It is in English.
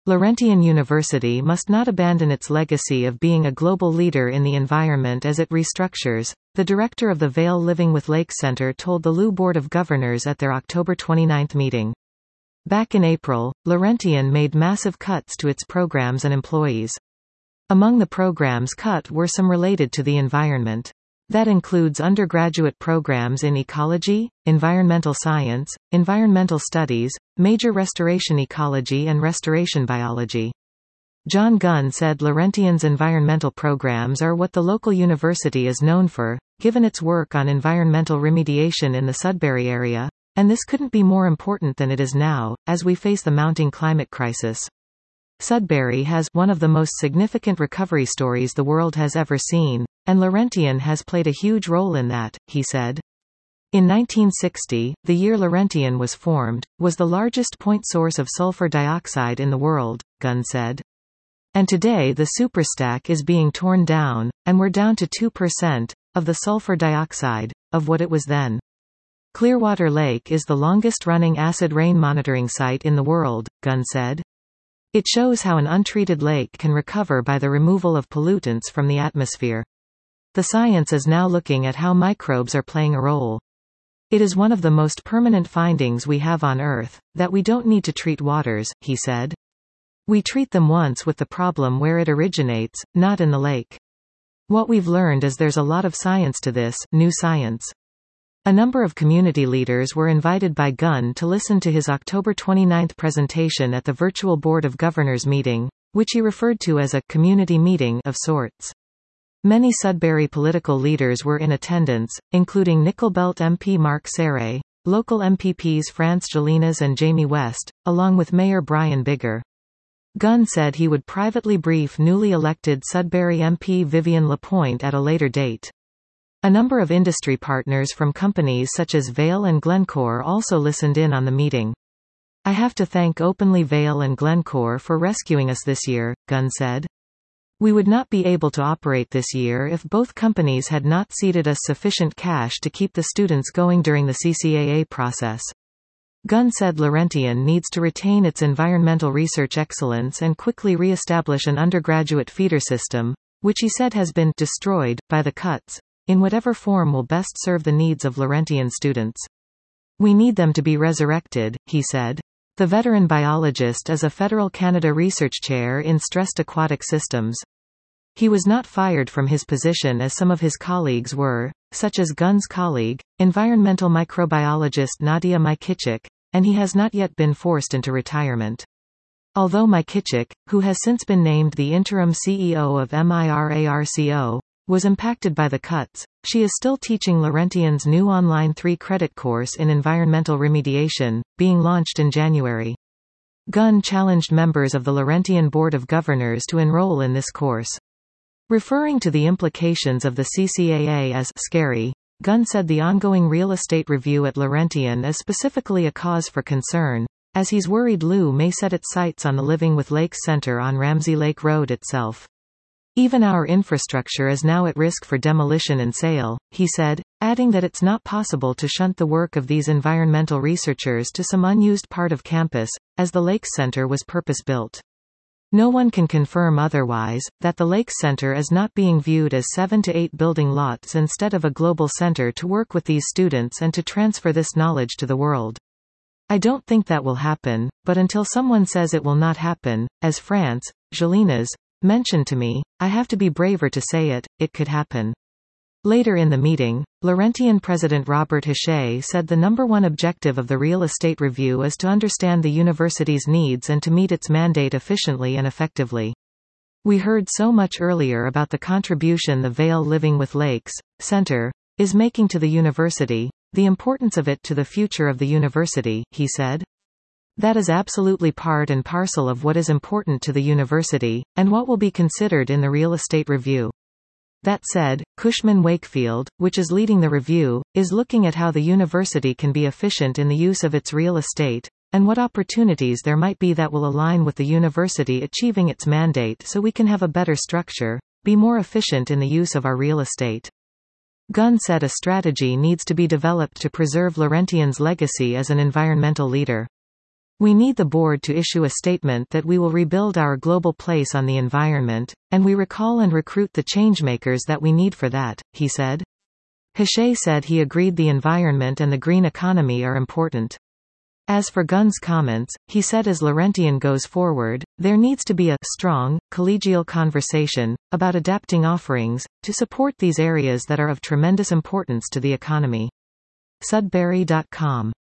Laurentian University must not abandon its legacy of being a global leader in the environment as it restructures, the director of the Vail Living with Lakes Center told the LU Board of Governors at their October 29 meeting. Back in April, Laurentian made massive cuts to its programs and employees. Among the programs cut were some related to the environment. That includes undergraduate programs in ecology, environmental science, environmental studies, major restoration ecology and restoration biology. John Gunn said Laurentian's environmental programs are what the local university is known for, given its work on environmental remediation in the Sudbury area, and this couldn't be more important than it is now, as we face the mounting climate crisis. Sudbury has one of the most significant recovery stories the world has ever seen, and Laurentian has played a huge role in that, he said. In 1960, the year Laurentian was formed, was the largest point source of sulfur dioxide in the world, Gunn said. And today the superstack is being torn down, and we're down to 2% of the sulfur dioxide of what it was then. Clearwater Lake is the longest-running acid rain monitoring site in the world, Gunn said. It shows how an untreated lake can recover by the removal of pollutants from the atmosphere. The science is now looking at how microbes are playing a role. It is one of the most permanent findings we have on Earth, that we don't need to treat waters, he said. We treat them once with the problem where it originates, not in the lake. What we've learned is there's a lot of science to this, new science. A number of community leaders were invited by Gunn to listen to his October 29 presentation at the virtual Board of Governors meeting, which he referred to as a community meeting of sorts. Many Sudbury political leaders were in attendance, including Nickel-Belt MP Mark Serre, local MPPs France Gélinas and Jamie West, along with Mayor Brian Bigger. Gunn said he would privately brief newly elected Sudbury MP Vivian Lapointe at a later date. A number of industry partners from companies such as Vail and Glencore also listened in on the meeting. I have to thank openly Vail and Glencore for rescuing us this year, Gunn said. We would not be able to operate this year if both companies had not ceded us sufficient cash to keep the students going during the CCAA process. Gunn said Laurentian needs to retain its environmental research excellence and quickly re-establish an undergraduate feeder system, which he said has been destroyed by the cuts, in whatever form will best serve the needs of Laurentian students. We need them to be resurrected, he said. The veteran biologist is a Federal Canada Research Chair in Stressed Aquatic Systems. He was not fired from his position as some of his colleagues were, such as Gunn's colleague, environmental microbiologist Nadia Mikichik, and he has not yet been forced into retirement. Although Mikichik, who has since been named the interim CEO of MIRARCO, was impacted by the cuts, she is still teaching Laurentian's new online 3-credit course in environmental remediation, being launched in January. Gunn challenged members of the Laurentian Board of Governors to enroll in this course. Referring to the implications of the CCAA as scary, Gunn said the ongoing real estate review at Laurentian is specifically a cause for concern, as he's worried LU may set its sights on the Living with Lakes Center on Ramsey Lake Road itself. Even our infrastructure is now at risk for demolition and sale, he said, adding that it's not possible to shunt the work of these environmental researchers to some unused part of campus, as the Lakes Center was purpose-built. No one can confirm otherwise, that the Lakes Center is not being viewed as 7 to 8 building lots instead of a global center to work with these students and to transfer this knowledge to the world. I don't think that will happen, but until someone says it will not happen, as France, Gélinas, mentioned to me, I have to be braver to say it could happen. Later in the meeting, Laurentian President Robert Hachey said the number one objective of the real estate review is to understand the university's needs and to meet its mandate efficiently and effectively. We heard so much earlier about the contribution the Vail Living with Lakes Center is making to the university, the importance of it to the future of the university, he said. That is absolutely part and parcel of what is important to the university, and what will be considered in the real estate review. That said, Cushman Wakefield, which is leading the review, is looking at how the university can be efficient in the use of its real estate, and what opportunities there might be that will align with the university achieving its mandate so we can have a better structure, be more efficient in the use of our real estate. Gunn said a strategy needs to be developed to preserve Laurentian's legacy as an environmental leader. We need the board to issue a statement that we will rebuild our global place on the environment, and we recall and recruit the changemakers that we need for that, he said. Hsieh said he agreed the environment and the green economy are important. As for Gun's comments, he said as Laurentian goes forward, there needs to be a strong, collegial conversation about adapting offerings to support these areas that are of tremendous importance to the economy. Sudbury.com